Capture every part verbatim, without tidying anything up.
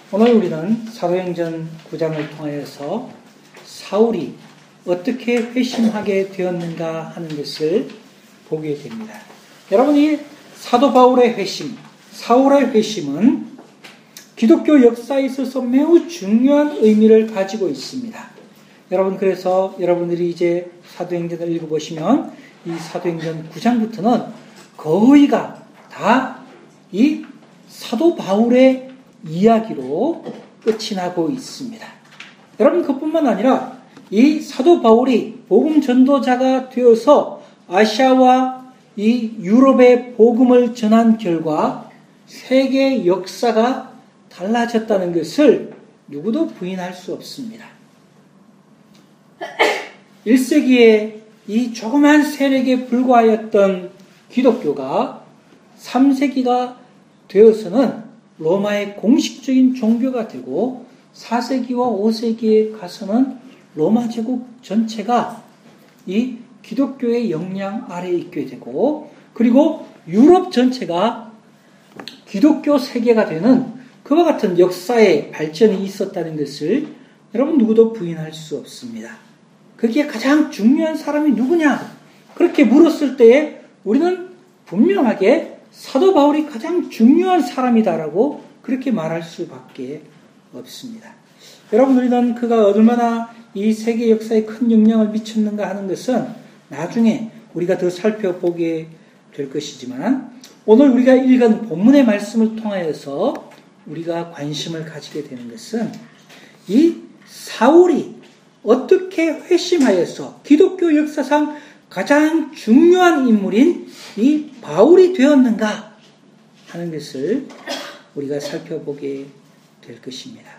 오늘 우리는 사도행전 구 장을 통하여서 사울이 어떻게 회심하게 되었는가 하는 것을 보게 됩니다. 여러분이 사도 바울의 회심, 사울의 회심은 기독교 역사에 있어서 매우 중요한 의미를 가지고 있습니다. 여러분, 그래서 여러분들이 이제 사도행전을 읽어보시면 이 사도행전 구 장부터는 거의가 다 이 사도 바울의 이야기로 끝이 나고 있습니다. 여러분, 그뿐만 아니라 이 사도 바울이 복음 전도자가 되어서 아시아와 이 유럽의 복음을 전한 결과 세계 역사가 달라졌다는 것을 누구도 부인할 수 없습니다. 일 세기에 이 조그만 세력에 불과하였던 기독교가 삼 세기가 되어서는 로마의 공식적인 종교가 되고 사 세기와 오 세기에 가서는 로마 제국 전체가 이 기독교의 영향 아래에 있게 되고, 그리고 유럽 전체가 기독교 세계가 되는 그와 같은 역사의 발전이 있었다는 것을 여러분 누구도 부인할 수 없습니다. 거기에 가장 중요한 사람이 누구냐? 그렇게 물었을 때에 우리는 분명하게 사도 바울이 가장 중요한 사람이다라고 그렇게 말할 수밖에 없습니다. 여러분, 우리는 그가 얼마나 이 세계 역사에 큰 영향을 미쳤는가 하는 것은 나중에 우리가 더 살펴보게 될 것이지만, 오늘 우리가 읽은 본문의 말씀을 통하여서 우리가 관심을 가지게 되는 것은 이 사울이 어떻게 회심하여서 기독교 역사상 가장 중요한 인물인 이 바울이 되었는가 하는 것을 우리가 살펴보게 될 것입니다.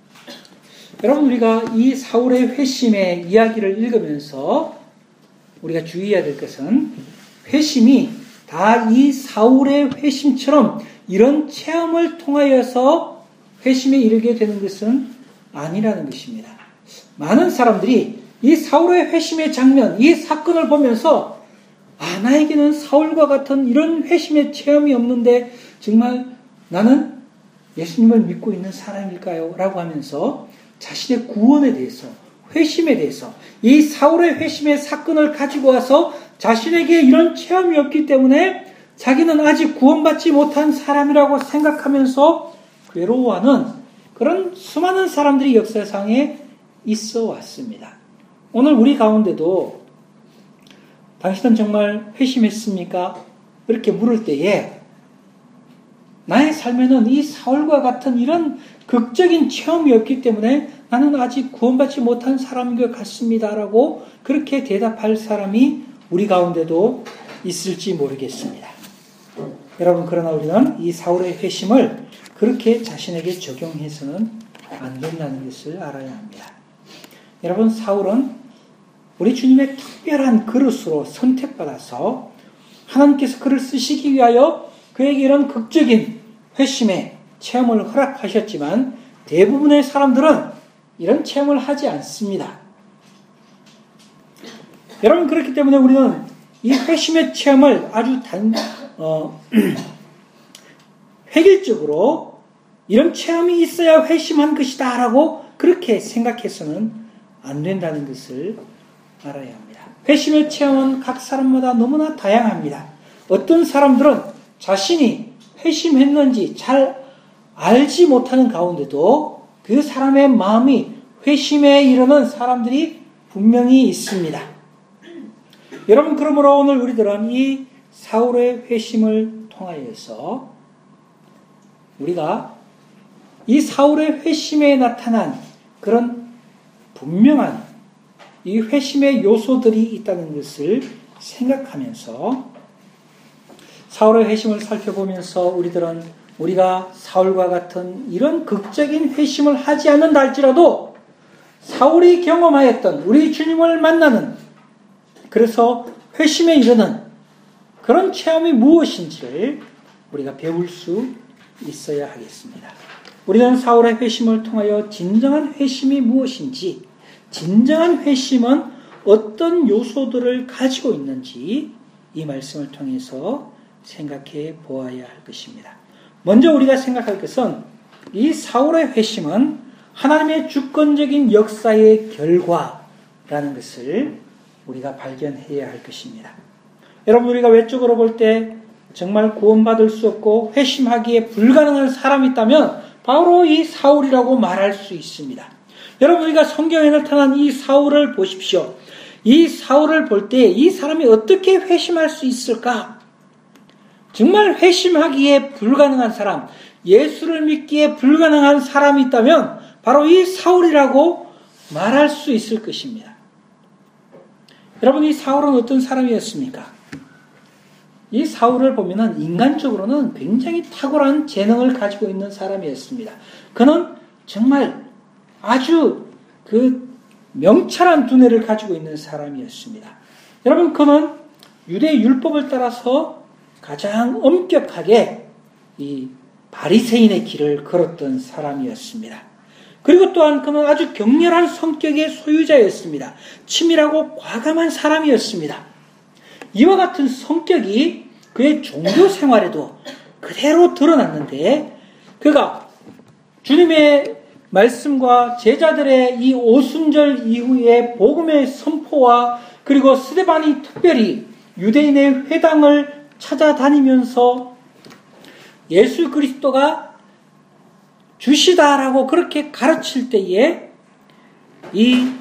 여러분, 우리가 이 사울의 회심의 이야기를 읽으면서 우리가 주의해야 될 것은 회심이 다 이 사울의 회심처럼 이런 체험을 통하여서 회심에 이르게 되는 것은 아니라는 것입니다. 많은 사람들이 이 사울의 회심의 장면, 이 사건을 보면서 아, 나에게는 사울과 같은 이런 회심의 체험이 없는데 정말 나는 예수님을 믿고 있는 사람일까요? 라고 하면서 자신의 구원에 대해서, 회심에 대해서 이 사울의 회심의 사건을 가지고 와서 자신에게 이런 체험이 없기 때문에 자기는 아직 구원받지 못한 사람이라고 생각하면서 괴로워하는 그런 수많은 사람들이 역사상에 있어 왔습니다. 오늘 우리 가운데도 당신은 정말 회심했습니까? 이렇게 물을 때에 나의 삶에는 이 사울과 같은 이런 극적인 체험이 없기 때문에 나는 아직 구원받지 못한 사람인 것 같습니다라고 그렇게 대답할 사람이 우리 가운데도 있을지 모르겠습니다. 여러분, 그러나 우리는 이 사울의 회심을 그렇게 자신에게 적용해서는 안 된다는 것을 알아야 합니다. 여러분, 사울은 우리 주님의 특별한 그릇으로 선택받아서 하나님께서 그를 쓰시기 위하여 그에게 이런 극적인 회심의 체험을 허락하셨지만 대부분의 사람들은 이런 체험을 하지 않습니다. 여러분, 그렇기 때문에 우리는 이 회심의 체험을 아주 단, 어, 획일적으로 이런 체험이 있어야 회심한 것이다 라고 그렇게 생각해서는 안 된다는 것을 알아야 합니다. 회심의 체험은 각 사람마다 너무나 다양합니다. 어떤 사람들은 자신이 회심했는지 잘 알지 못하는 가운데도 그 사람의 마음이 회심에 이르는 사람들이 분명히 있습니다. 여러분, 그러므로 오늘 우리들은 이 사울의 회심을 통하여서 우리가 이 사울의 회심에 나타난 그런 분명한 이 회심의 요소들이 있다는 것을 생각하면서 사울의 회심을 살펴보면서 우리들은 우리가 사울과 같은 이런 극적인 회심을 하지 않는다 할지라도 사울이 경험하였던 우리 주님을 만나는, 그래서 회심에 이르는 그런 체험이 무엇인지를 우리가 배울 수 있어야 하겠습니다. 우리는 사울의 회심을 통하여 진정한 회심이 무엇인지, 진정한 회심은 어떤 요소들을 가지고 있는지 이 말씀을 통해서 생각해 보아야 할 것입니다. 먼저 우리가 생각할 것은 이 사울의 회심은 하나님의 주권적인 역사의 결과라는 것을 우리가 발견해야 할 것입니다. 여러분, 우리가 외적으로 볼 때 정말 구원받을 수 없고 회심하기에 불가능한 사람이 있다면 바로 이 사울이라고 말할 수 있습니다. 여러분, 우리가 성경에 나타난 이 사울을 보십시오. 이 사울을 볼 때 이 사람이 어떻게 회심할 수 있을까? 정말 회심하기에 불가능한 사람, 예수를 믿기에 불가능한 사람이 있다면 바로 이 사울이라고 말할 수 있을 것입니다. 여러분, 이 사울은 어떤 사람이었습니까? 이 사울을 보면은 인간적으로는 굉장히 탁월한 재능을 가지고 있는 사람이었습니다. 그는 정말 아주 그 명철한 두뇌를 가지고 있는 사람이었습니다. 여러분, 그는 유대 율법을 따라서 가장 엄격하게 이 바리새인의 길을 걸었던 사람이었습니다. 그리고 또한 그는 아주 격렬한 성격의 소유자였습니다. 치밀하고 과감한 사람이었습니다. 이와 같은 성격이 그의 종교 생활에도 그대로 드러났는데, 그가 주님의 말씀과 제자들의 이 오순절 이후의 복음의 선포와 그리고 스데반이 특별히 유대인의 회당을 찾아다니면서 예수 그리스도가 주시다라고 그렇게 가르칠 때에 이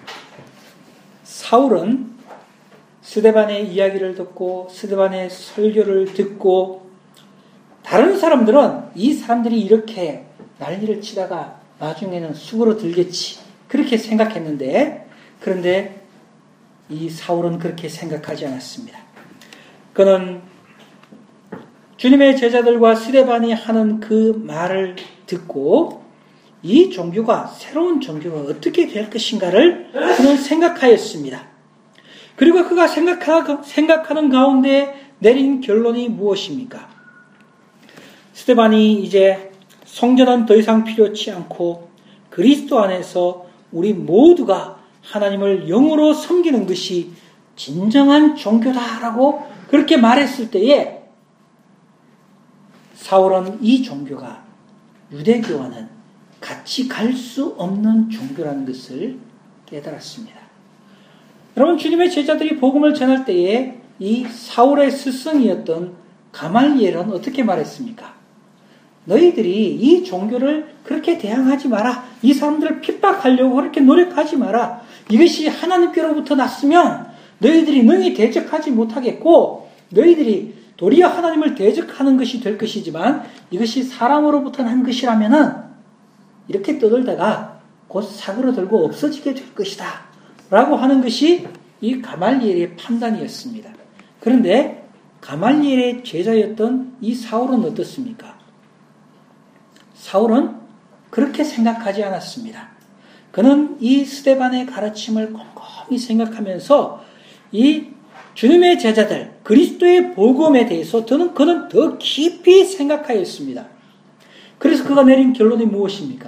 사울은 스데반의 이야기를 듣고 스데반의 설교를 듣고, 다른 사람들은 이 사람들이 이렇게 난리를 치다가 나중에는 수고로 들겠지 그렇게 생각했는데, 그런데 이 사울은 그렇게 생각하지 않았습니다. 그는 주님의 제자들과 스데반이 하는 그 말을 듣고 이 종교가, 새로운 종교가 어떻게 될 것인가를 그는 생각하였습니다. 그리고 그가 생각하는 가운데 내린 결론이 무엇입니까? 스데반이 이제 성전은 더 이상 필요치 않고 그리스도 안에서 우리 모두가 하나님을 영으로 섬기는 것이 진정한 종교다라고 그렇게 말했을 때에 사울은 이 종교가 유대교와는 같이 갈 수 없는 종교라는 것을 깨달았습니다. 여러분, 주님의 제자들이 복음을 전할 때에 이 사울의 스승이었던 가말리엘은 어떻게 말했습니까? 너희들이 이 종교를 그렇게 대항하지 마라. 이 사람들을 핍박하려고 그렇게 노력하지 마라. 이것이 하나님께로부터 났으면 너희들이 능히 대적하지 못하겠고, 너희들이 도리어 하나님을 대적하는 것이 될 것이지만, 이것이 사람으로부터 난 것이라면은 이렇게 떠들다가 곧 사그러들고 없어지게 될 것이다 라고 하는 것이 이 가말리엘의 판단이었습니다. 그런데 가말리엘의 제자였던 이 사울은 어떻습니까? 사울은 그렇게 생각하지 않았습니다. 그는 이 스데반의 가르침을 꼼꼼히 생각하면서 이 주님의 제자들, 그리스도의 복음에 대해서 저는 그는 더 깊이 생각하였습니다. 그래서 그가 내린 결론이 무엇입니까?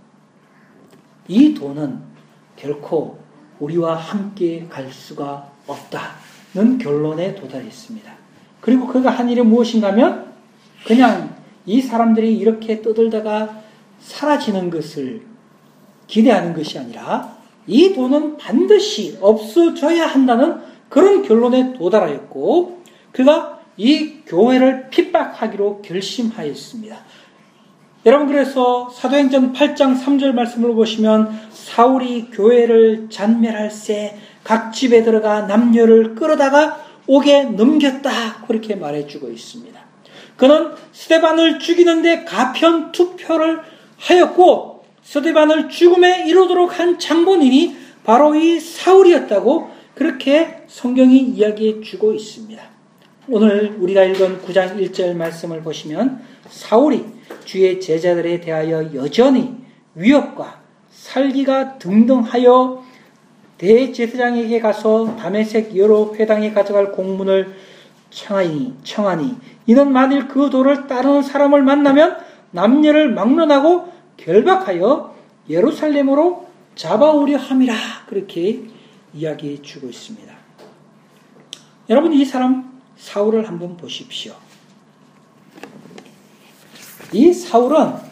이 돈은 결코 우리와 함께 갈 수가 없다는 결론에 도달했습니다. 그리고 그가 한 일이 무엇인가 하면 그냥 이 사람들이 이렇게 떠들다가 사라지는 것을 기대하는 것이 아니라 이 돈은 반드시 없어져야 한다는 그런 결론에 도달하였고, 그가 이 교회를 핍박하기로 결심하였습니다. 여러분, 그래서 사도행전 팔 장 삼 절 말씀을 보시면 사울이 교회를 잔멸할새 각 집에 들어가 남녀를 끌어다가 옥에 넘겼다 그렇게 말해주고 있습니다. 그는 스데반을 죽이는데 가편 투표를 하였고, 스데반을 죽음에 이르도록 한 장본인이 바로 이 사울이었다고 그렇게 성경이 이야기해 주고 있습니다. 오늘 우리가 읽은 구 장 일 절 말씀을 보시면 사울이 주의 제자들에 대하여 여전히 위협과 살기가 등등하여 대제사장에게 가서 다메섹 여러 회당에 가져갈 공문을 청하니, 청하니 이는 만일 그 도를 따르는 사람을 만나면 남녀를 막론하고 결박하여 예루살렘으로 잡아오려 함이라 그렇게 이야기해 주고 있습니다. 여러분, 이 사람 사울을 한번 보십시오. 이 사울은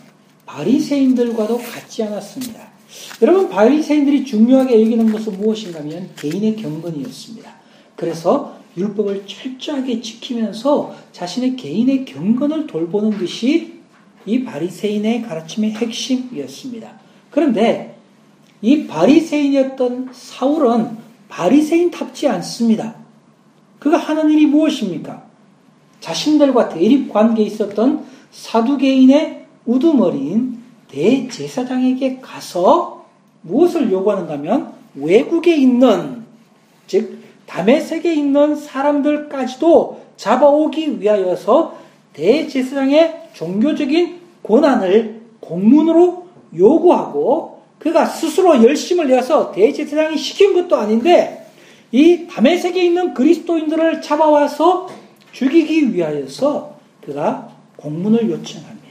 바리새인들과도 같지 않았습니다. 여러분, 바리새인들이 중요하게 여기는 것은 무엇인가 하면 개인의 경건이었습니다. 그래서 율법을 철저하게 지키면서 자신의 개인의 경건을 돌보는 것이 이 바리새인의 가르침의 핵심이었습니다. 그런데 이 바리새인이었던 사울은 바리새인답지 않습니다. 그가 하는 일이 무엇입니까? 자신들과 대립 관계에 있었던 사두개인의 우두머리인 대제사장에게 가서 무엇을 요구하는가 하면 외국에 있는, 즉 다메섹에 있는 사람들까지도 잡아오기 위하여서 대제사장의 종교적인 권한을 공문으로 요구하고, 그가 스스로 열심을 내서 대제사장이 시킨 것도 아닌데 이 다메섹에 있는 그리스도인들을 잡아와서 죽이기 위하여서 그가 공문을 요청합니다.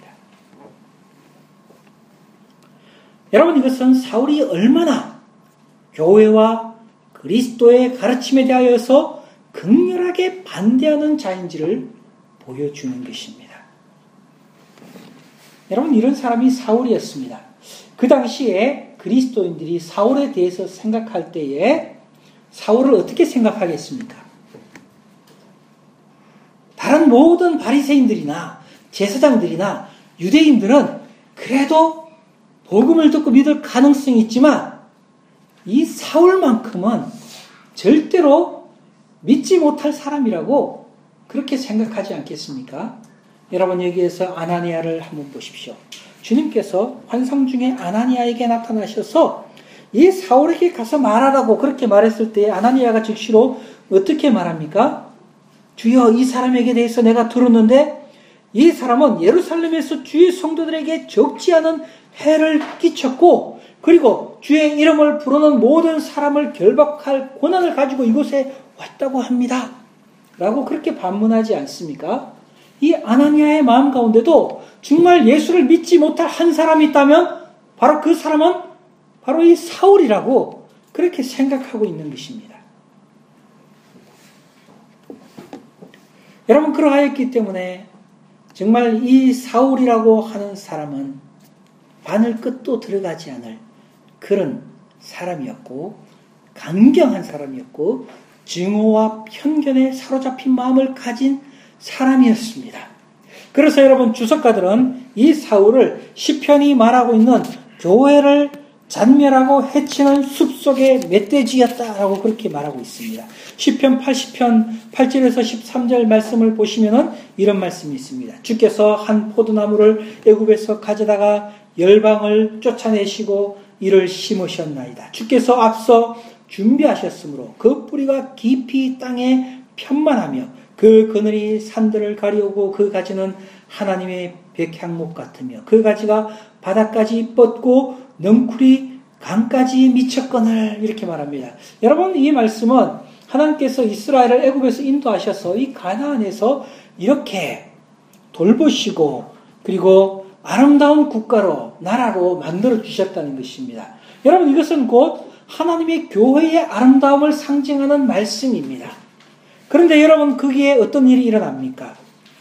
여러분, 이것은 사울이 얼마나 교회와 그리스도의 가르침에 대하여서 극렬하게 반대하는 자인지를 보여주는 것입니다. 여러분, 이런 사람이 사울이었습니다. 그 당시에 그리스도인들이 사울에 대해서 생각할 때에 사울을 어떻게 생각하겠습니까? 다른 모든 바리새인들이나 제사장들이나 유대인들은 그래도 복음을 듣고 믿을 가능성이 있지만 이 사울만큼은 절대로 믿지 못할 사람이라고 그렇게 생각하지 않겠습니까? 여러분, 여기에서 아나니아를 한번 보십시오. 주님께서 환상 중에 아나니아에게 나타나셔서 이 사울에게 가서 말하라고 그렇게 말했을 때 아나니아가 즉시로 어떻게 말합니까? 주여, 이 사람에게 대해서 내가 들었는데 이 사람은 예루살렘에서 주의 성도들에게 적지 않은 해를 끼쳤고, 그리고 주의 이름을 부르는 모든 사람을 결박할 권한을 가지고 이곳에 왔다고 합니다. 라고 그렇게 반문하지 않습니까? 이 아나니아의 마음 가운데도 정말 예수를 믿지 못할 한 사람이 있다면 바로 그 사람은 바로 이 사울이라고 그렇게 생각하고 있는 것입니다. 여러분, 그러하였기 때문에 정말 이 사울이라고 하는 사람은 바늘 끝도 들어가지 않을 그런 사람이었고, 강경한 사람이었고, 증오와 편견에 사로잡힌 마음을 가진 사람이었습니다. 그래서 여러분, 주석가들은 이 사울을 시편이 말하고 있는 교회를 잔멸하고 해치는 숲속의 멧돼지였다라고 그렇게 말하고 있습니다. 시편 팔십 편 팔 절에서 십삼 절 말씀을 보시면은 이런 말씀이 있습니다. 주께서 한 포도나무를 애굽에서 가져다가 열방을 쫓아내시고 이를 심으셨나이다. 주께서 앞서 준비하셨으므로 그 뿌리가 깊이 땅에 편만하며 그 그늘이 산들을 가리우고 그 가지는 하나님의 백향목 같으며 그 가지가 바닥까지 뻗고 넝쿨이 강까지 미쳤거늘, 이렇게 말합니다. 여러분, 이 말씀은 하나님께서 이스라엘을 애굽에서 인도하셔서 이 가나안에서 이렇게 돌보시고 그리고 아름다운 국가로, 나라로 만들어 주셨다는 것입니다. 여러분, 이것은 곧 하나님의 교회의 아름다움을 상징하는 말씀입니다. 그런데 여러분, 거기에 어떤 일이 일어납니까?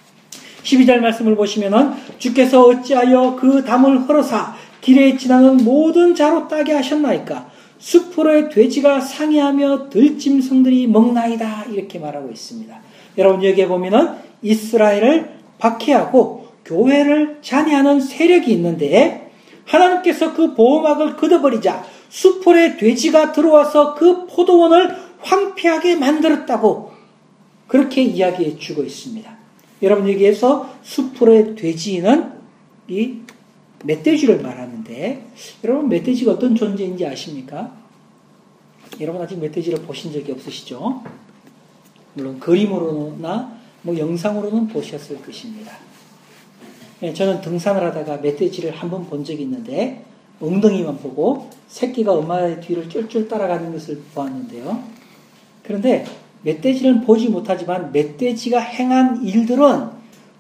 십이 절 말씀을 보시면은 주께서 어찌하여 그 담을 헐어사 길에 지나는 모든 자로 따게 하셨나이까? 숲으로의 돼지가 상해하며 들짐승들이 먹나이다, 이렇게 말하고 있습니다. 여러분, 여기에 보면은 이스라엘을 박해하고 교회를 잔해하는 세력이 있는데 하나님께서 그 보호막을 걷어버리자 숲풀의 돼지가 들어와서 그 포도원을 황폐하게 만들었다고 그렇게 이야기해 주고 있습니다. 여러분, 여기에서 숲풀의 돼지는 이 멧돼지를 말하는데, 여러분, 멧돼지가 어떤 존재인지 아십니까? 여러분, 아직 멧돼지를 보신 적이 없으시죠? 물론 그림으로나 뭐 영상으로는 보셨을 것입니다. 예, 저는 등산을 하다가 멧돼지를 한번 본 적이 있는데 엉덩이만 보고 새끼가 엄마의 뒤를 쫄쫄 따라가는 것을 보았는데요. 그런데 멧돼지는 보지 못하지만 멧돼지가 행한 일들은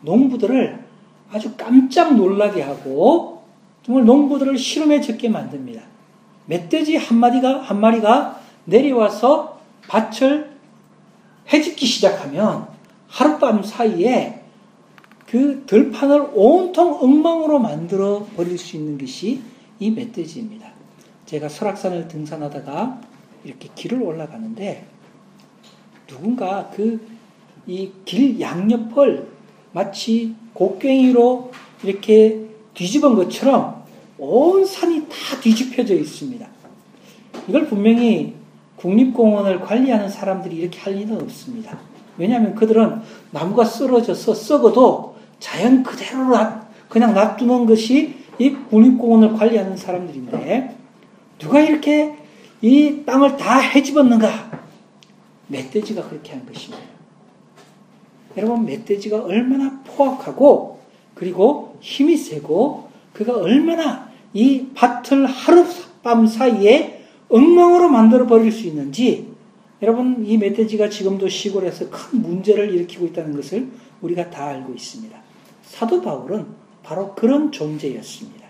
농부들을 아주 깜짝 놀라게 하고 정말 농부들을 시름에 젖게 만듭니다. 멧돼지 한 마리가, 한 마리가 내려와서 밭을 해집기 시작하면 하룻밤 사이에 그 들판을 온통 엉망으로 만들어 버릴 수 있는 것이 이 멧돼지입니다. 제가 설악산을 등산하다가 이렇게 길을 올라가는데 누군가 그 이 길 양옆을 마치 곡괭이로 이렇게 뒤집은 것처럼 온 산이 다 뒤집혀져 있습니다. 이걸 분명히 국립공원을 관리하는 사람들이 이렇게 할 리는 없습니다. 왜냐하면 그들은 나무가 쓰러져서 썩어도 자연 그대로 그냥 놔두는 것이 이 국립공원을 관리하는 사람들인데 누가 이렇게 이 땅을 다 헤집었는가? 멧돼지가 그렇게 한 것입니다. 여러분, 멧돼지가 얼마나 포악하고 그리고 힘이 세고 그가 얼마나 이 밭을 하룻밤 사이에 엉망으로 만들어 버릴 수 있는지, 여러분, 이 멧돼지가 지금도 시골에서 큰 문제를 일으키고 있다는 것을 우리가 다 알고 있습니다. 사도 바울은 바로 그런 존재였습니다.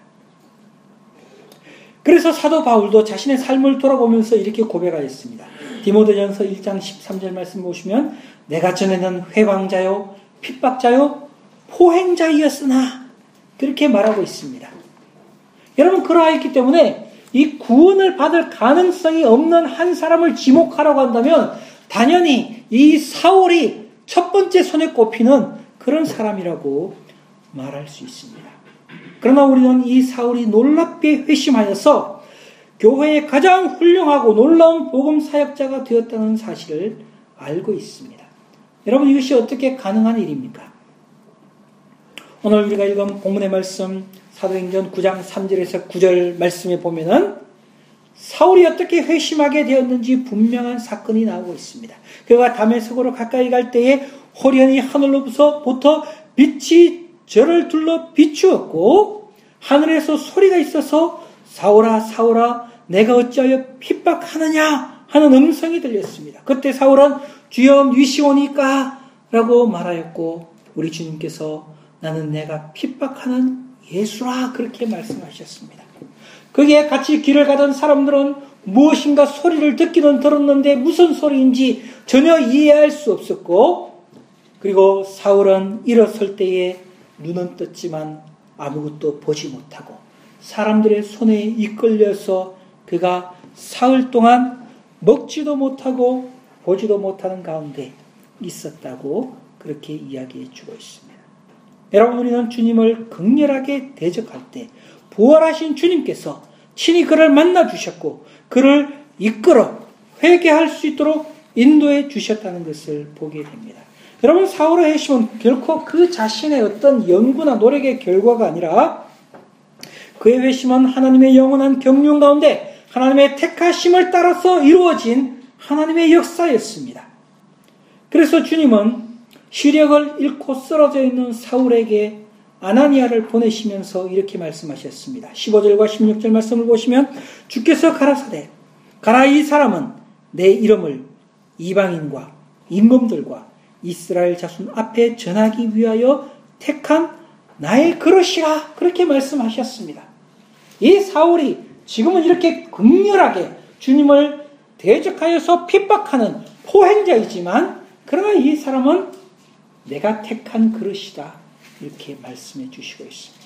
그래서 사도 바울도 자신의 삶을 돌아보면서 이렇게 고백하였습니다. 디모데전서 일 장 십삼 절 말씀 보시면 내가 전에는 회방자요 핍박자요 포행자이었으나 그렇게 말하고 있습니다. 여러분, 그러하였기 때문에 이 구원을 받을 가능성이 없는 한 사람을 지목하라고 한다면 당연히 이 사울이 첫 번째 손에 꼽히는 그런 사람이라고 말할 수 있습니다. 그러나 우리는 이 사울이 놀랍게 회심하여서 교회의 가장 훌륭하고 놀라운 복음 사역자가 되었다는 사실을 알고 있습니다. 여러분, 이것이 어떻게 가능한 일입니까? 오늘 우리가 읽은 본문의 말씀 사도행전 구 장 삼 절에서 구 절 말씀에 보면은 사울이 어떻게 회심하게 되었는지 분명한 사건이 나오고 있습니다. 그가 다메섹으로 가까이 갈 때에 호련히 하늘로부터 빛이 저를 둘러 비추었고 하늘에서 소리가 있어서 사울아 사울아 내가 어찌하여 핍박하느냐 하는 음성이 들렸습니다. 그때 사울은 주여 미시오니까 라고 말하였고 우리 주님께서 나는 내가 핍박하는 예수라 그렇게 말씀하셨습니다. 거기에 같이 길을 가던 사람들은 무엇인가 소리를 듣기는 들었는데 무슨 소리인지 전혀 이해할 수 없었고, 그리고 사울은 일어설 때에 눈은 떴지만 아무것도 보지 못하고 사람들의 손에 이끌려서 그가 사흘 동안 먹지도 못하고 보지도 못하는 가운데 있었다고 그렇게 이야기해 주고 있습니다. 여러분, 우리는 주님을 극렬하게 대적할 때 부활하신 주님께서 친히 그를 만나 주셨고 그를 이끌어 회개할 수 있도록 인도해 주셨다는 것을 보게 됩니다. 여러분, 사울의 회심은 결코 그 자신의 어떤 연구나 노력의 결과가 아니라 그의 회심은 하나님의 영원한 경륜 가운데 하나님의 택하심을 따라서 이루어진 하나님의 역사였습니다. 그래서 주님은 시력을 잃고 쓰러져 있는 사울에게 아나니아를 보내시면서 이렇게 말씀하셨습니다. 십오 절과 십육 절 말씀을 보시면 주께서 가라사대 가라 이 사람은 내 이름을 이방인과 임금들과 이스라엘 자손 앞에 전하기 위하여 택한 나의 그릇이라 그렇게 말씀하셨습니다. 이 사울이 지금은 이렇게 극렬하게 주님을 대적하여서 핍박하는 포행자이지만 그러나 이 사람은 내가 택한 그릇이다 이렇게 말씀해 주시고 있습니다.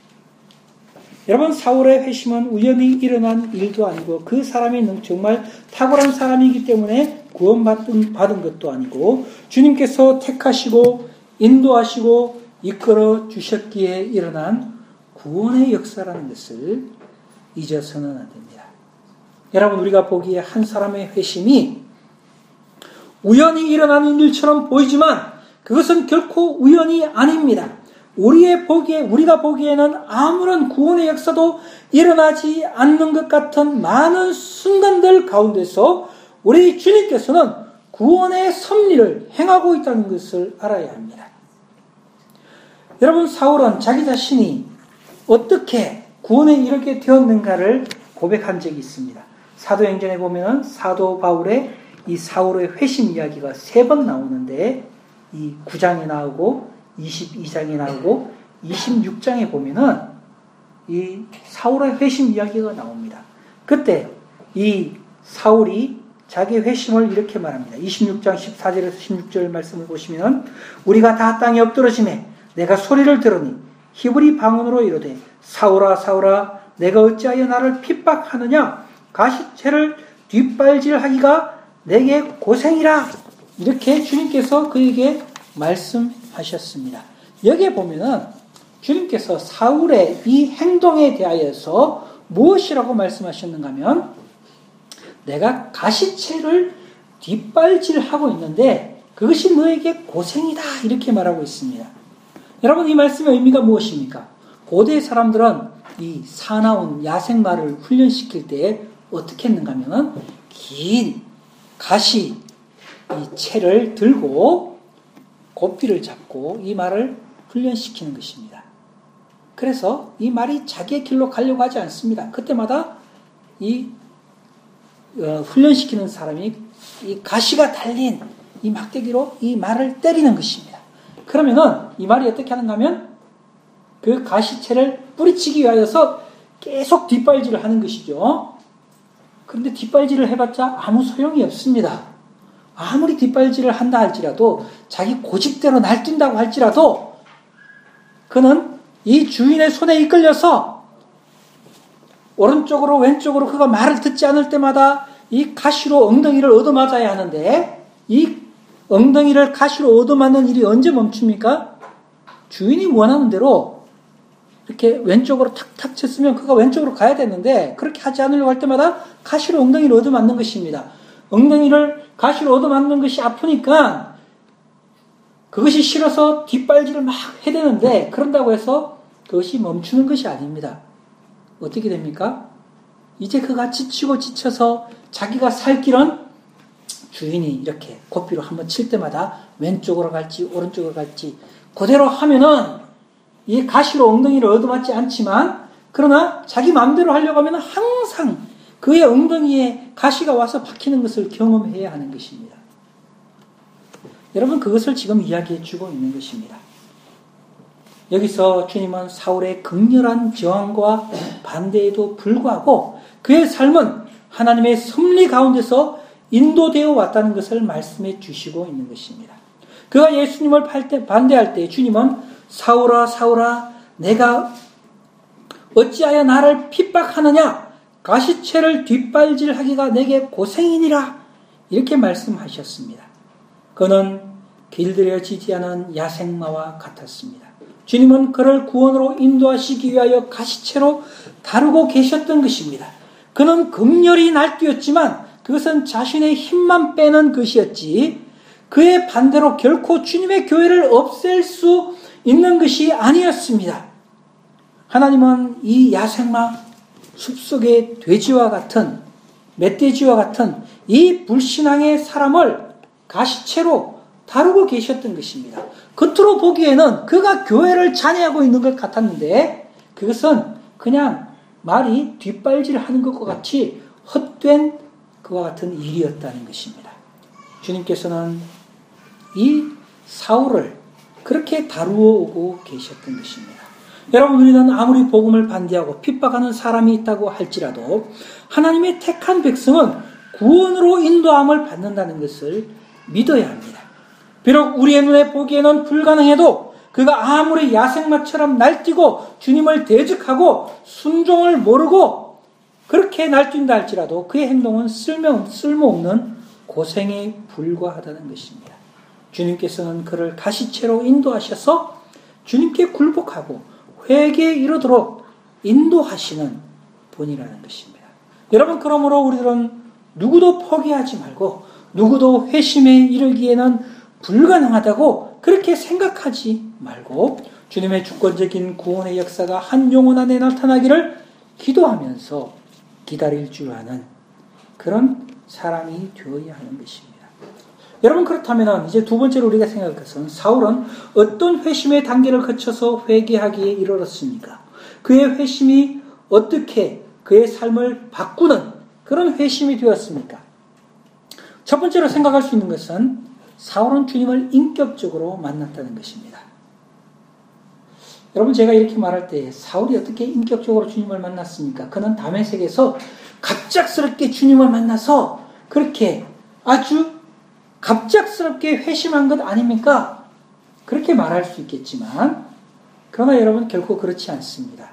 여러분, 사울의 회심은 우연히 일어난 일도 아니고 그 사람이 정말 탁월한 사람이기 때문에 구원받은 받은 것도 아니고 주님께서 택하시고 인도하시고 이끌어 주셨기에 일어난 구원의 역사라는 것을 잊어서는 안 됩니다. 여러분, 우리가 보기에 한 사람의 회심이 우연히 일어나는 일처럼 보이지만 그것은 결코 우연이 아닙니다. 우리의 보기에, 우리가 보기에는 아무런 구원의 역사도 일어나지 않는 것 같은 많은 순간들 가운데서 우리 주님께서는 구원의 섭리를 행하고 있다는 것을 알아야 합니다. 여러분, 사울은 자기 자신이 어떻게 구원에 이르게 되었는가를 고백한 적이 있습니다. 사도행전에 보면 사도 바울의 이 사울의 회심 이야기가 세 번 나오는데 이 구 장에 나오고 이십이 장에 나오고 이십육 장에 보면은 이 사울의 회심 이야기가 나옵니다. 그때 이 사울이 자기 회심을 이렇게 말합니다. 이십육 장 십사 절에서 십육 절 말씀을 보시면 우리가 다 땅에 엎드러지매 내가 소리를 들으니 히브리 방언으로 이르되 사울아 사울아 내가 어찌하여 나를 핍박하느냐 가시채를 뒷발질하기가 내게 고생이라. 이렇게 주님께서 그에게 말씀하셨습니다. 여기에 보면은 주님께서 사울의 이 행동에 대하여서 무엇이라고 말씀하셨는가 하면 내가 가시채를 뒷발질하고 있는데 그것이 너에게 고생이다 이렇게 말하고 있습니다. 여러분 이 말씀의 의미가 무엇입니까? 고대 사람들은 이 사나운 야생마를 훈련시킬 때 어떻게 했는가 하면 긴 가시 이 채를 들고 고삐를 잡고 이 말을 훈련시키는 것입니다. 그래서 이 말이 자기의 길로 가려고 하지 않습니다. 그때마다 이 어, 훈련시키는 사람이 이 가시가 달린 이 막대기로 이 말을 때리는 것입니다. 그러면은 이 말이 어떻게 하는가 하면 그 가시채를 뿌리치기 위하여서 계속 뒷발질을 하는 것이죠. 그런데 뒷발질을 해봤자 아무 소용이 없습니다. 아무리 뒷발질을 한다 할지라도 자기 고집대로 날뛴다고 할지라도 그는 이 주인의 손에 이끌려서 오른쪽으로 왼쪽으로 그가 말을 듣지 않을 때마다 이 가시로 엉덩이를 얻어맞아야 하는데 이 엉덩이를 가시로 얻어맞는 일이 언제 멈춥니까? 주인이 원하는 대로 이렇게 왼쪽으로 탁탁 쳤으면 그가 왼쪽으로 가야 되는데 그렇게 하지 않으려고 할 때마다 가시로 엉덩이를 얻어맞는 것입니다. 엉덩이를 가시로 얻어맞는 것이 아프니까 그것이 싫어서 뒷발질을 막 해대는데 그런다고 해서 그것이 멈추는 것이 아닙니다. 어떻게 됩니까? 이제 그가 지치고 지쳐서 자기가 살 길은 주인이 이렇게 고삐로 한번 칠 때마다 왼쪽으로 갈지 오른쪽으로 갈지 그대로 하면은 이 가시로 엉덩이를 얻어맞지 않지만 그러나 자기 마음대로 하려고 하면 항상 그의 엉덩이에 가시가 와서 박히는 것을 경험해야 하는 것입니다. 여러분 그것을 지금 이야기해 주고 있는 것입니다. 여기서 주님은 사울의 극렬한 저항과 반대에도 불구하고 그의 삶은 하나님의 섭리 가운데서 인도되어 왔다는 것을 말씀해 주시고 있는 것입니다. 그가 예수님을 반대할 때 주님은 사울아 사울아 내가 어찌하여 나를 핍박하느냐 가시채를 뒷발질하기가 내게 고생이니라 이렇게 말씀하셨습니다. 그는 길들여지지 않은 야생마와 같았습니다. 주님은 그를 구원으로 인도하시기 위하여 가시채로 다루고 계셨던 것입니다. 그는 극렬히 날뛰었지만 그것은 자신의 힘만 빼는 것이었지 그의 반대로 결코 주님의 교회를 없앨 수 있는 것이 아니었습니다. 하나님은 이 야생마 숲속의 돼지와 같은 멧돼지와 같은 이 불신앙의 사람을 가시채로 다루고 계셨던 것입니다. 겉으로 보기에는 그가 교회를 잔해하고 있는 것 같았는데 그것은 그냥 말이 뒷발질하는 것과 같이 헛된 그와 같은 일이었다는 것입니다. 주님께서는 이 사울을 그렇게 다루어 오고 계셨던 것입니다. 여러분 우리는 아무리 복음을 반대하고 핍박하는 사람이 있다고 할지라도 하나님의 택한 백성은 구원으로 인도함을 받는다는 것을 믿어야 합니다. 비록 우리의 눈에 보기에는 불가능해도 그가 아무리 야생마처럼 날뛰고 주님을 대적하고 순종을 모르고 그렇게 날뛴다 할지라도 그의 행동은 쓸모, 쓸모없는 고생에 불과하다는 것입니다. 주님께서는 그를 가시채로 인도하셔서 주님께 굴복하고 회개에 이르도록 인도하시는 분이라는 것입니다. 여러분 그러므로 우리들은 누구도 포기하지 말고 누구도 회심에 이르기에는 불가능하다고 그렇게 생각하지 말고 주님의 주권적인 구원의 역사가 한 영혼 안에 나타나기를 기도하면서 기다릴 줄 아는 그런 사람이 되어야 하는 것입니다. 여러분 그렇다면 이제 두 번째로 우리가 생각할 것은 사울은 어떤 회심의 단계를 거쳐서 회개하기에 이르렀습니까? 그의 회심이 어떻게 그의 삶을 바꾸는 그런 회심이 되었습니까? 첫 번째로 생각할 수 있는 것은 사울은 주님을 인격적으로 만났다는 것입니다. 여러분 제가 이렇게 말할 때 사울이 어떻게 인격적으로 주님을 만났습니까? 그는 다메섹에서 갑작스럽게 주님을 만나서 그렇게 아주 갑작스럽게 회심한 것 아닙니까? 그렇게 말할 수 있겠지만 그러나 여러분 결코 그렇지 않습니다.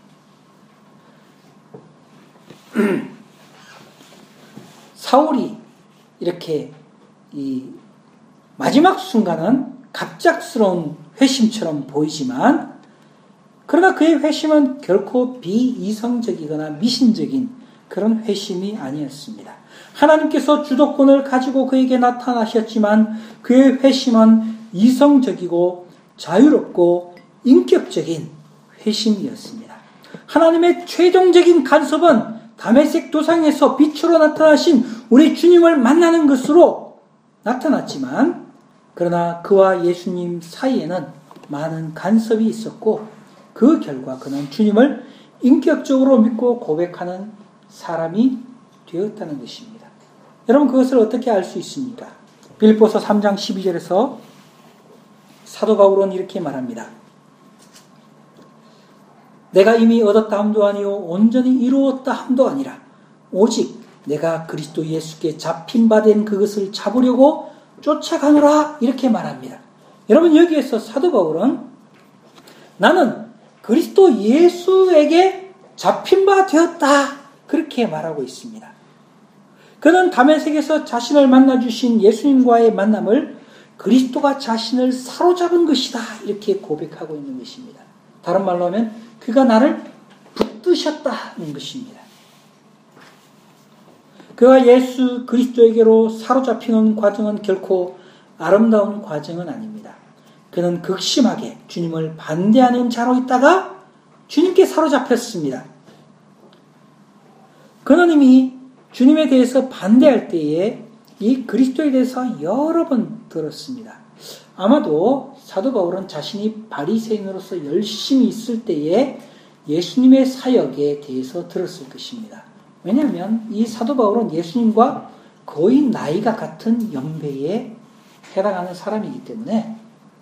사울이 이렇게 이 마지막 순간은 갑작스러운 회심처럼 보이지만 그러나 그의 회심은 결코 비이성적이거나 미신적인 그런 회심이 아니었습니다. 하나님께서 주도권을 가지고 그에게 나타나셨지만 그의 회심은 이성적이고 자유롭고 인격적인 회심이었습니다. 하나님의 최종적인 간섭은 다메섹 도상에서 빛으로 나타나신 우리 주님을 만나는 것으로 나타났지만 그러나 그와 예수님 사이에는 많은 간섭이 있었고 그 결과 그는 주님을 인격적으로 믿고 고백하는 사람이 되었다는 것입니다. 여러분 그것을 어떻게 알 수 있습니까? 빌립보서 삼 장 십이 절에서 사도 바울은 이렇게 말합니다. 내가 이미 얻었다 함도 아니요 온전히 이루었다 함도 아니라 오직 내가 그리스도 예수께 잡힌 바 된 그것을 잡으려고 쫓아가노라 이렇게 말합니다. 여러분 여기에서 사도 바울은 나는 그리스도 예수에게 잡힌 바 되었다 그렇게 말하고 있습니다. 그는 다메섹에서 자신을 만나주신 예수님과의 만남을 그리스도가 자신을 사로잡은 것이다 이렇게 고백하고 있는 것입니다. 다른 말로 하면 그가 나를 붙드셨다는 것입니다. 그가 예수 그리스도에게로 사로잡히는 과정은 결코 아름다운 과정은 아닙니다. 그는 극심하게 주님을 반대하는 자로 있다가 주님께 사로잡혔습니다. 그는 이미 주님에 대해서 반대할 때에 이 그리스도에 대해서 여러 번 들었습니다. 아마도 사도 바울은 자신이 바리새인으로서 열심히 있을 때에 예수님의 사역에 대해서 들었을 것입니다. 왜냐하면 이 사도 바울은 예수님과 거의 나이가 같은 연배에 해당하는 사람이기 때문에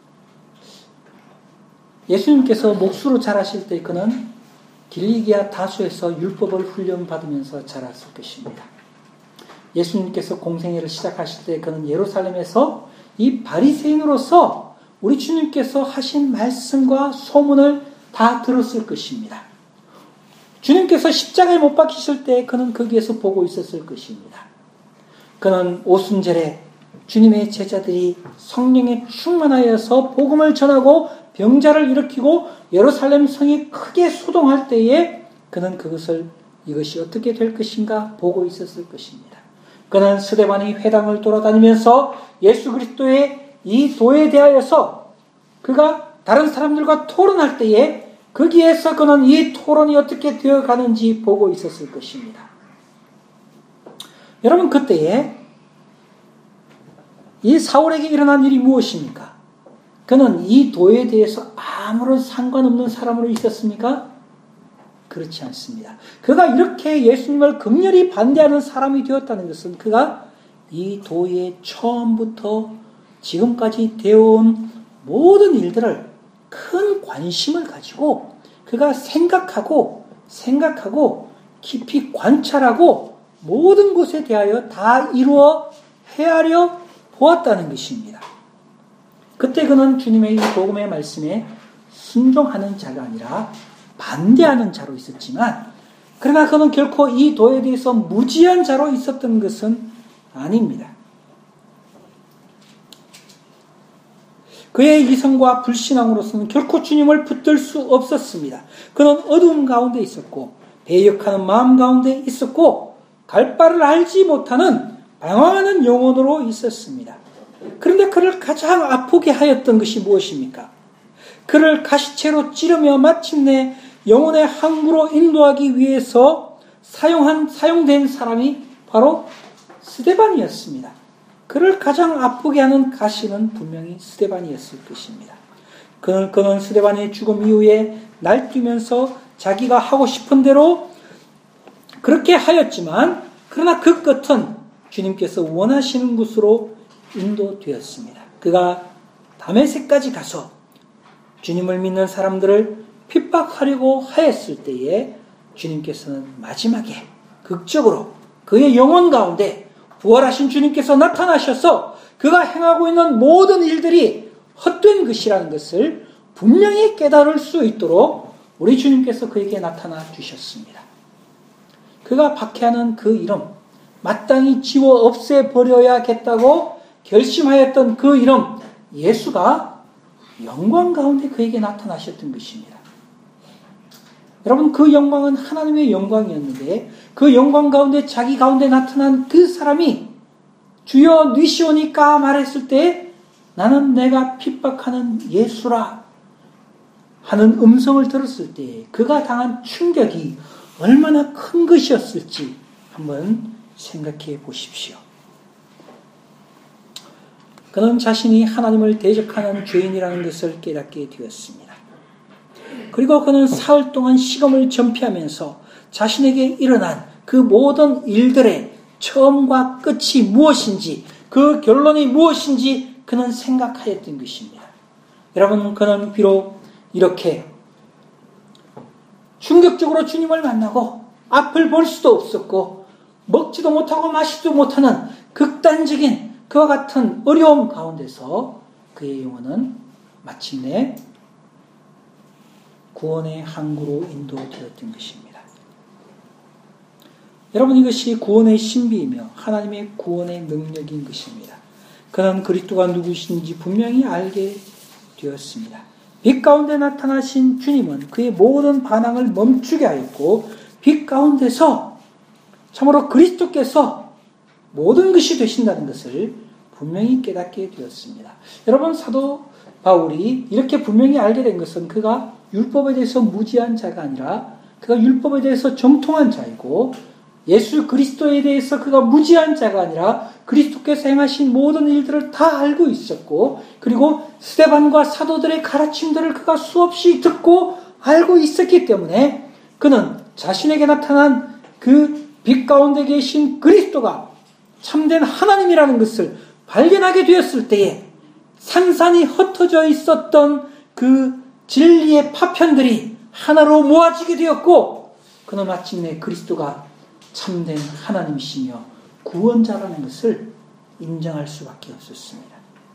예수님께서 목수로 자라실 때 그는 길리기아 다수에서 율법을 훈련받으면서 자랐을 것입니다. 예수님께서 공생애를 시작하실 때 그는 예루살렘에서 이 바리새인으로서 우리 주님께서 하신 말씀과 소문을 다 들었을 것입니다. 주님께서 십자가에 못 박히실 때 그는 거기에서 보고 있었을 것입니다. 그는 오순절에 주님의 제자들이 성령에 충만하여서 복음을 전하고 병자를 일으키고 예루살렘 성이 크게 소동할 때에 그는 그것을 이것이 어떻게 될 것인가 보고 있었을 것입니다. 그는 스데반의 회당을 돌아다니면서 예수 그리스도의 이 도에 대하여서 그가 다른 사람들과 토론할 때에 거기에서 그는 이 토론이 어떻게 되어가는지 보고 있었을 것입니다. 여러분 그때에 이 사울에게 일어난 일이 무엇입니까? 그는 이 도에 대해서 아무런 상관없는 사람으로 있었습니까? 그렇지 않습니다. 그가 이렇게 예수님을 극렬히 반대하는 사람이 되었다는 것은 그가 이 도에 처음부터 지금까지 되어온 모든 일들을 큰 관심을 가지고 그가 생각하고 생각하고 깊이 관찰하고 모든 것에 대하여 다 이루어 헤아려 보았다는 것입니다. 그때 그는 주님의 이 복음의 말씀에 순종하는 자가 아니라 반대하는 자로 있었지만 그러나 그는 결코 이 도에 대해서 무지한 자로 있었던 것은 아닙니다. 그의 이성과 불신앙으로서는 결코 주님을 붙들 수 없었습니다. 그는 어두움 가운데 있었고 배역하는 마음 가운데 있었고 갈 바를 알지 못하는 방황하는 영혼으로 있었습니다. 그런데 그를 가장 아프게 하였던 것이 무엇입니까? 그를 가시채로 찌르며 마침내 영혼의 항구로 인도하기 위해서 사용한, 사용된 사람이 바로 스데반이었습니다. 그를 가장 아프게 하는 가시는 분명히 스데반이었을 것입니다. 그는, 그는 스데반의 죽음 이후에 날뛰면서 자기가 하고 싶은 대로 그렇게 하였지만 그러나 그 끝은 주님께서 원하시는 곳으로 인도되었습니다. 그가 다메섹까지 가서 주님을 믿는 사람들을 핍박하려고 하였을 때에 주님께서는 마지막에 극적으로 그의 영혼 가운데 부활하신 주님께서 나타나셔서 그가 행하고 있는 모든 일들이 헛된 것이라는 것을 분명히 깨달을 수 있도록 우리 주님께서 그에게 나타나 주셨습니다. 그가 박해하는 그 이름, 마땅히 지워 없애버려야겠다고 결심하였던 그 이름, 예수가 영광 가운데 그에게 나타나셨던 것입니다. 여러분, 그 영광은 하나님의 영광이었는데 그 영광 가운데 자기 가운데 나타난 그 사람이 주여 니시오니까 말했을 때 나는 내가 핍박하는 예수라 하는 음성을 들었을 때 그가 당한 충격이 얼마나 큰 것이었을지 한번 생각해 보십시오. 그는 자신이 하나님을 대적하는 죄인이라는 것을 깨닫게 되었습니다. 그리고 그는 사흘 동안 시험을 전폐하면서 자신에게 일어난 그 모든 일들의 처음과 끝이 무엇인지, 그 결론이 무엇인지 그는 생각하였던 것입니다. 여러분, 그는 비록 이렇게 충격적으로 주님을 만나고 앞을 볼 수도 없었고 먹지도 못하고 마시지도 못하는 극단적인 그와 같은 어려움 가운데서 그의 영혼은 마침내 구원의 항구로 인도되었던 것입니다. 여러분, 이것이 구원의 신비이며 하나님의 구원의 능력인 것입니다. 그는 그리스도가 누구신지 분명히 알게 되었습니다. 빛 가운데 나타나신 주님은 그의 모든 반항을 멈추게 하였고 빛 가운데서 참으로 그리스도께서 모든 것이 되신다는 것을 분명히 깨닫게 되었습니다. 여러분, 사도 바울이 이렇게 분명히 알게 된 것은 그가 율법에 대해서 무지한 자가 아니라 그가 율법에 대해서 정통한 자이고 예수 그리스도에 대해서 그가 무지한 자가 아니라 그리스도께서 행하신 모든 일들을 다 알고 있었고 그리고 스데반과 사도들의 가르침들을 그가 수없이 듣고 알고 있었기 때문에 그는 자신에게 나타난 그 빛 가운데 계신 그리스도가 참된 하나님이라는 것을 발견하게 되었을 때에 산산이 흩어져 있었던 그 진리의 파편들이 하나로 모아지게 되었고 그는 마침내 그리스도가 참된 하나님이시며 구원자라는 것을 인정할 수밖에 없었습니다.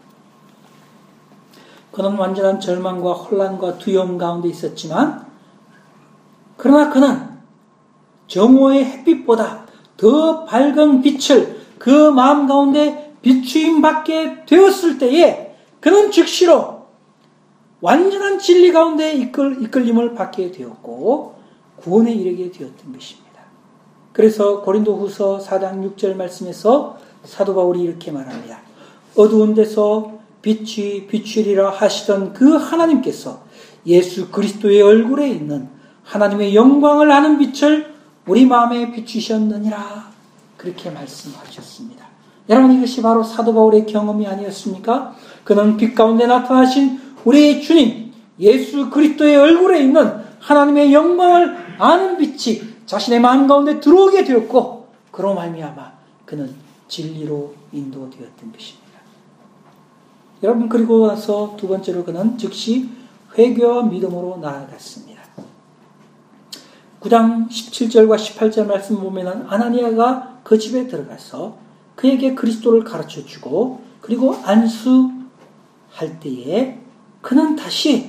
그는 완전한 절망과 혼란과 두려움 가운데 있었지만 그러나 그는 정오의 햇빛보다 더 밝은 빛을 그 마음 가운데 비추임 받게 되었을 때에 그는 즉시로 완전한 진리 가운데 이끌, 이끌림을 받게 되었고 구원에 이르게 되었던 것입니다. 그래서 고린도후서 사 장 육 절 말씀에서 사도 바울이 이렇게 말합니다. 어두운 데서 빛이 비추리라 하시던 그 하나님께서 예수 그리스도의 얼굴에 있는 하나님의 영광을 아는 빛을 우리 마음에 비추셨느니라 그렇게 말씀하셨습니다. 여러분, 이것이 바로 사도 바울의 경험이 아니었습니까? 그는 빛 가운데 나타나신 우리의 주님 예수 그리스도의 얼굴에 있는 하나님의 영광을 아는 빛이 자신의 마음 가운데 들어오게 되었고 그로 말미암아 그는 진리로 인도되었던 것입니다. 여러분, 그리고 나서 두 번째로 그는 즉시 회개와 믿음으로 나아갔습니다. 구 장 십칠 절과 십팔 절 말씀 보면 아나니아가 그 집에 들어가서 그에게 그리스도를 가르쳐주고 그리고 안수할 때에 그는 다시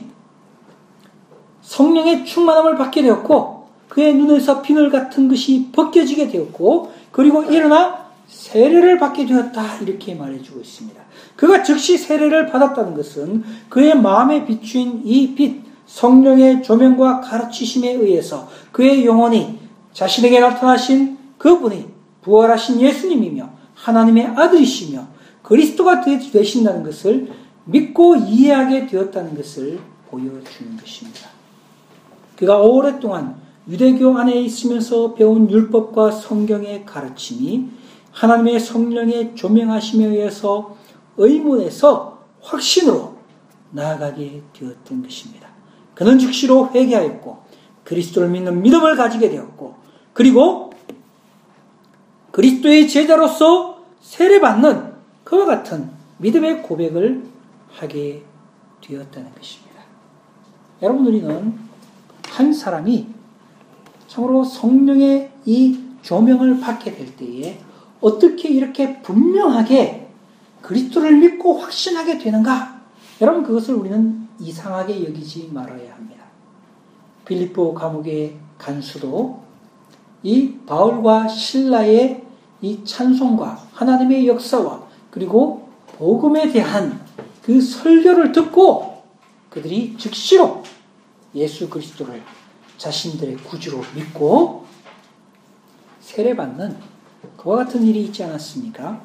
성령의 충만함을 받게 되었고 그의 눈에서 비늘 같은 것이 벗겨지게 되었고 그리고 일어나 세례를 받게 되었다 이렇게 말해주고 있습니다. 그가 즉시 세례를 받았다는 것은 그의 마음에 비추인 이 빛 성령의 조명과 가르치심에 의해서 그의 영혼이 자신에게 나타나신 그분이 부활하신 예수님이며 하나님의 아들이시며 그리스도가 되신다는 것을 믿고 이해하게 되었다는 것을 보여주는 것입니다. 그가 오랫동안 유대교 안에 있으면서 배운 율법과 성경의 가르침이 하나님의 성령의 조명하심에 의해서 의문에서 확신으로 나아가게 되었던 것입니다. 그는 즉시로 회개하였고 그리스도를 믿는 믿음을 가지게 되었고 그리고 그리스도의 제자로서 세례받는 그와 같은 믿음의 고백을 하게 되었다는 것입니다. 여러분, 우리는 한 사람이 참으로 성령의 이 조명을 받게 될 때에 어떻게 이렇게 분명하게 그리스도를 믿고 확신하게 되는가 여러분, 그것을 우리는 이상하게 여기지 말아야 합니다. 빌립보 감옥의 간수도 이 바울과 실라의 이 찬송과 하나님의 역사와 그리고 복음에 대한 그 설교를 듣고 그들이 즉시로 예수 그리스도를 자신들의 구주로 믿고 세례받는 그와 같은 일이 있지 않았습니까?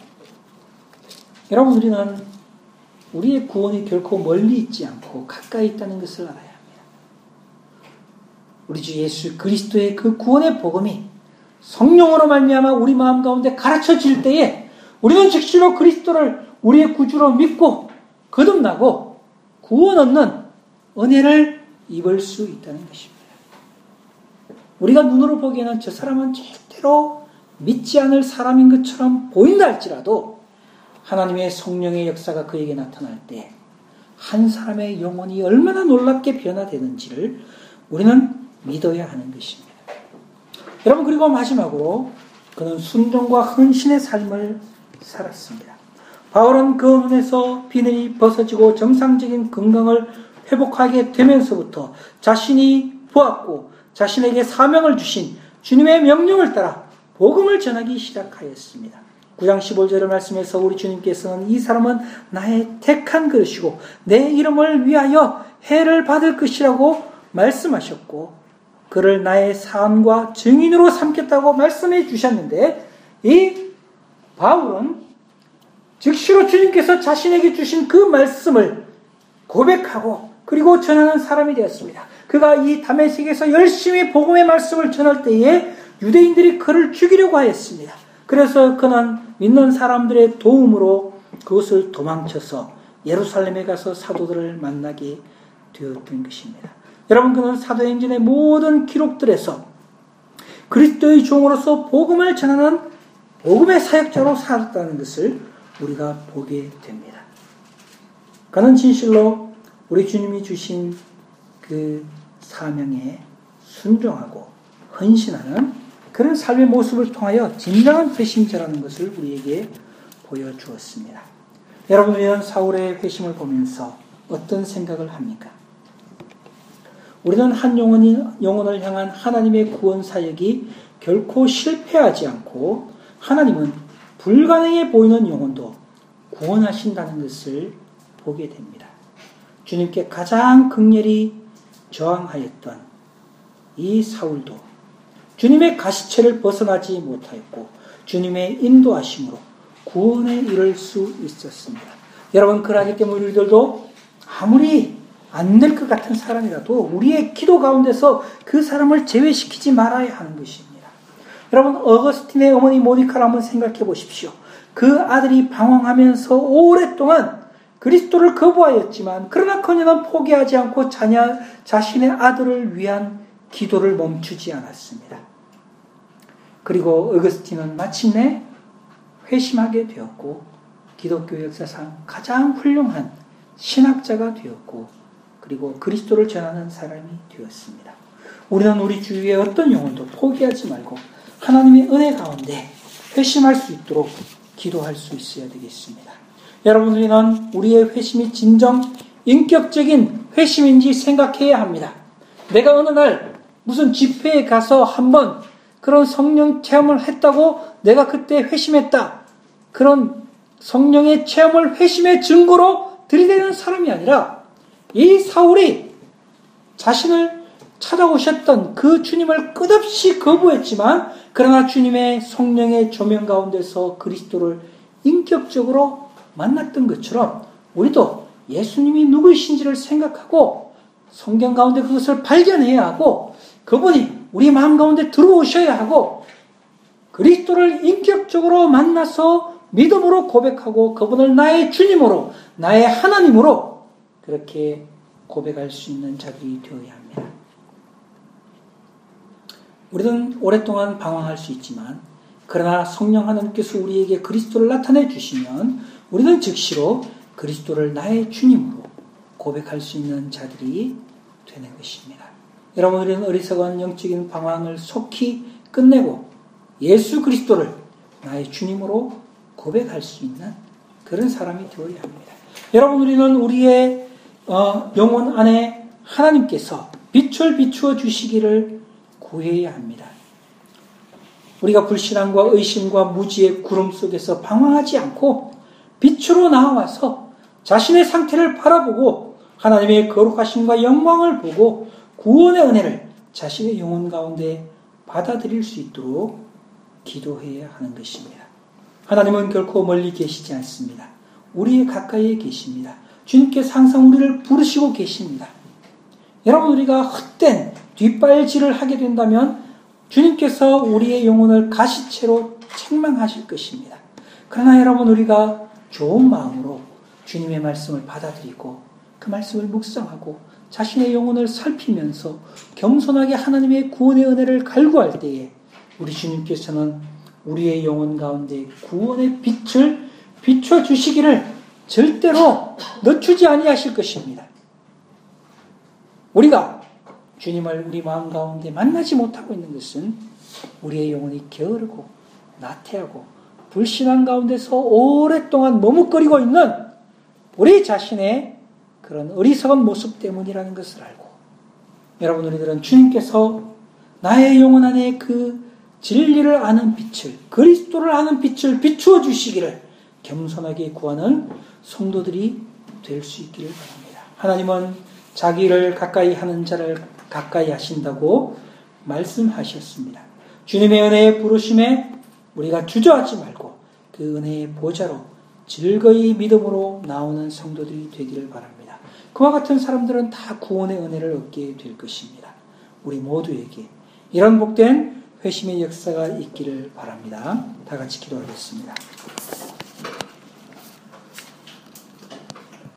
여러분, 우리는 우리의 구원이 결코 멀리 있지 않고 가까이 있다는 것을 알아야 합니다. 우리 주 예수 그리스도의 그 구원의 복음이 성령으로 말미암아 우리 마음 가운데 가르쳐질 때에 우리는 즉시로 그리스도를 우리의 구주로 믿고 거듭나고 구원 얻는 은혜를 입을 수 있다는 것입니다. 우리가 눈으로 보기에는 저 사람은 절대로 믿지 않을 사람인 것처럼 보인다 할지라도 하나님의 성령의 역사가 그에게 나타날 때 한 사람의 영혼이 얼마나 놀랍게 변화되는지를 우리는 믿어야 하는 것입니다. 여러분, 그리고 마지막으로 그는 순종과 헌신의 삶을 살았습니다. 바울은 그 눈에서 비늘이 벗어지고 정상적인 건강을 회복하게 되면서부터 자신이 보았고 자신에게 사명을 주신 주님의 명령을 따라 복음을 전하기 시작하였습니다. 구 장 십오 절의 말씀에서 우리 주님께서는 이 사람은 나의 택한 그릇이고 내 이름을 위하여 해를 받을 것이라고 말씀하셨고 그를 나의 사함과 증인으로 삼겠다고 말씀해 주셨는데 이 바울은 즉시로 주님께서 자신에게 주신 그 말씀을 고백하고 그리고 전하는 사람이 되었습니다. 그가 이 다메섹에서 열심히 복음의 말씀을 전할 때에 유대인들이 그를 죽이려고 하였습니다. 그래서 그는 믿는 사람들의 도움으로 그것을 도망쳐서 예루살렘에 가서 사도들을 만나게 되었던 것입니다. 여러분, 그는 사도행전의 모든 기록들에서 그리스도의 종으로서 복음을 전하는 복음의 사역자로 살았다는 것을 우리가 보게 됩니다. 그는 진실로 우리 주님이 주신 그 사명에 순종하고 헌신하는 그런 삶의 모습을 통하여 진정한 회심자라는 것을 우리에게 보여주었습니다. 여러분, 우리는 사울의 회심을 보면서 어떤 생각을 합니까? 우리는 한 영혼이, 영혼을 향한 하나님의 구원 사역이 결코 실패하지 않고 하나님은 불가능해 보이는 영혼도 구원하신다는 것을 보게 됩니다. 주님께 가장 극렬히 저항하였던 이 사울도 주님의 가시체를 벗어나지 못하였고 주님의 인도하심으로 구원에 이를 수 있었습니다. 여러분, 그러기 때문에 우리들도 아무리 안 될 것 같은 사람이라도 우리의 기도 가운데서 그 사람을 제외시키지 말아야 하는 것입니다. 여러분, 어거스틴의 어머니 모니카를 한번 생각해 보십시오. 그 아들이 방황하면서 오랫동안 그리스도를 거부하였지만 그러나 그녀는 포기하지 않고 자녀, 자신의 아들을 위한 기도를 멈추지 않았습니다. 그리고 어거스틴은 마침내 회심하게 되었고 기독교 역사상 가장 훌륭한 신학자가 되었고 그리고 그리스도를 전하는 사람이 되었습니다. 우리는 우리 주위의 어떤 영혼도 포기하지 말고 하나님의 은혜 가운데 회심할 수 있도록 기도할 수 있어야 되겠습니다. 여러분, 우리는 우리의 회심이 진정 인격적인 회심인지 생각해야 합니다. 내가 어느 날 무슨 집회에 가서 한번 그런 성령 체험을 했다고 내가 그때 회심했다. 그런 성령의 체험을 회심의 증거로 들이대는 사람이 아니라 이 사울이 자신을 찾아오셨던 그 주님을 끝없이 거부했지만 그러나 주님의 성령의 조명 가운데서 그리스도를 인격적으로 만났던 것처럼 우리도 예수님이 누구이신지를 생각하고 성경 가운데 그것을 발견해야 하고 그분이 우리 마음 가운데 들어오셔야 하고 그리스도를 인격적으로 만나서 믿음으로 고백하고 그분을 나의 주님으로 나의 하나님으로 그렇게 고백할 수 있는 자들이 되어야 합니다. 우리는 오랫동안 방황할 수 있지만 그러나 성령 하나님께서 우리에게 그리스도를 나타내 주시면 우리는 즉시로 그리스도를 나의 주님으로 고백할 수 있는 자들이 되는 것입니다. 여러분, 우리는 어리석은 영적인 방황을 속히 끝내고 예수 그리스도를 나의 주님으로 고백할 수 있는 그런 사람이 되어야 합니다. 여러분, 우리는 우리의 어, 영혼 안에 하나님께서 빛을 비추어 주시기를 구해야 합니다. 우리가 불신앙과 의심과 무지의 구름 속에서 방황하지 않고 빛으로 나와서 자신의 상태를 바라보고 하나님의 거룩하심과 영광을 보고 구원의 은혜를 자신의 영혼 가운데 받아들일 수 있도록 기도해야 하는 것입니다. 하나님은 결코 멀리 계시지 않습니다. 우리의 가까이에 계십니다. 주님께서 항상 우리를 부르시고 계십니다. 여러분, 우리가 헛된 뒷발질을 하게 된다면 주님께서 우리의 영혼을 가시채로 책망하실 것입니다. 그러나 여러분, 우리가 좋은 마음으로 주님의 말씀을 받아들이고 그 말씀을 묵상하고 자신의 영혼을 살피면서 겸손하게 하나님의 구원의 은혜를 갈구할 때에 우리 주님께서는 우리의 영혼 가운데 구원의 빛을 비춰주시기를 절대로 늦추지 아니하실 것입니다. 우리가 주님을 우리 마음 가운데 만나지 못하고 있는 것은 우리의 영혼이 게으르고 나태하고 불신앙 가운데서 오랫동안 머뭇거리고 있는 우리 자신의 그런 어리석은 모습 때문이라는 것을 알고, 여러분, 우리들은 주님께서 나의 영혼 안에 그 진리를 아는 빛을, 그리스도를 아는 빛을 비추어 주시기를 겸손하게 구하는 성도들이 될 수 있기를 바랍니다. 하나님은 자기를 가까이 하는 자를 가까이 하신다고 말씀하셨습니다. 주님의 은혜의 부르심에 우리가 주저하지 말고 그 은혜의 보좌로 즐거이 믿음으로 나오는 성도들이 되기를 바랍니다. 그와 같은 사람들은 다 구원의 은혜를 얻게 될 것입니다. 우리 모두에게 이런 복된 회심의 역사가 있기를 바랍니다. 다 같이 기도하겠습니다.